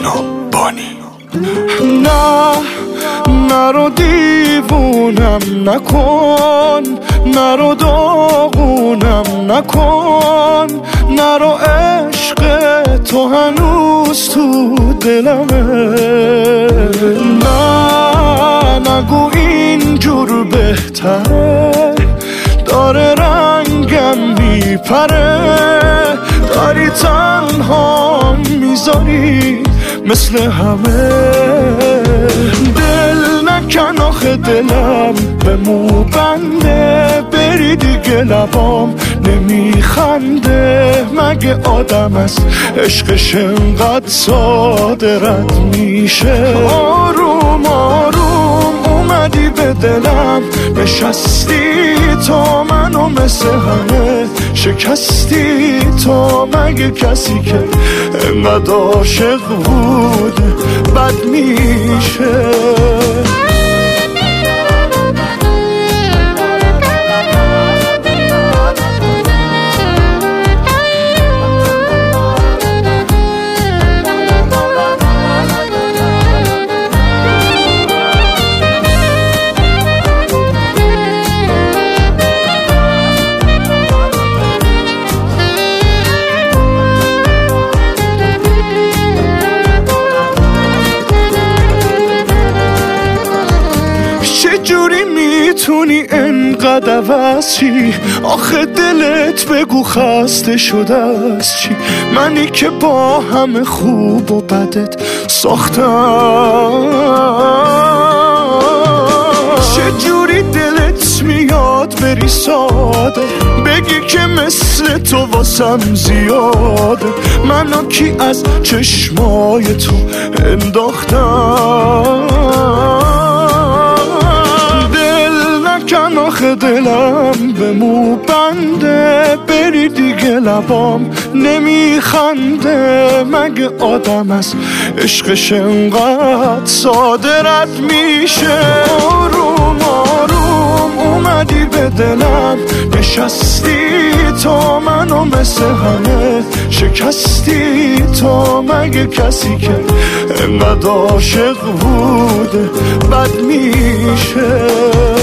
مونا بانی. نه نرو دیوونم نکن، نرو داغونم نکن، نرو عشق تو هنوز تو دلمه. نه نگو اینجور بهتره، داره رنگم میپره، داری تنها میذاری مثل همه. دل نکن آخه دلم به مو بنده، بری دیگه لبام نمیخنده. مگه آدم است عشقش انقدر ساده رد میشه؟ آروم آروم اومدی به دلم نشستی، تا منو مثل همه شکستی. تا مگه کسی که انقدر عاشق بود بد میشه؟ چجوری میتونی انقدر عوض چی؟ آخه دلت بگو خسته شده از چی؟ منی که با همه خوب و بدت ساختم. چجوری دلت میاد بری ساده، بگی که مثل تو واسم زیاده. منو کی از چشمای تو انداختم؟ کن آخه دلم به مو بنده، بری دیگه لبام نمیخنده. مگه آدم از عشقش انقدر صاده رد میشه؟ آروم آروم اومدی به دلم نشستی، تا منو مثل همه شکستی. تا مگه کسی که انقدر عاشق بود بد میشه؟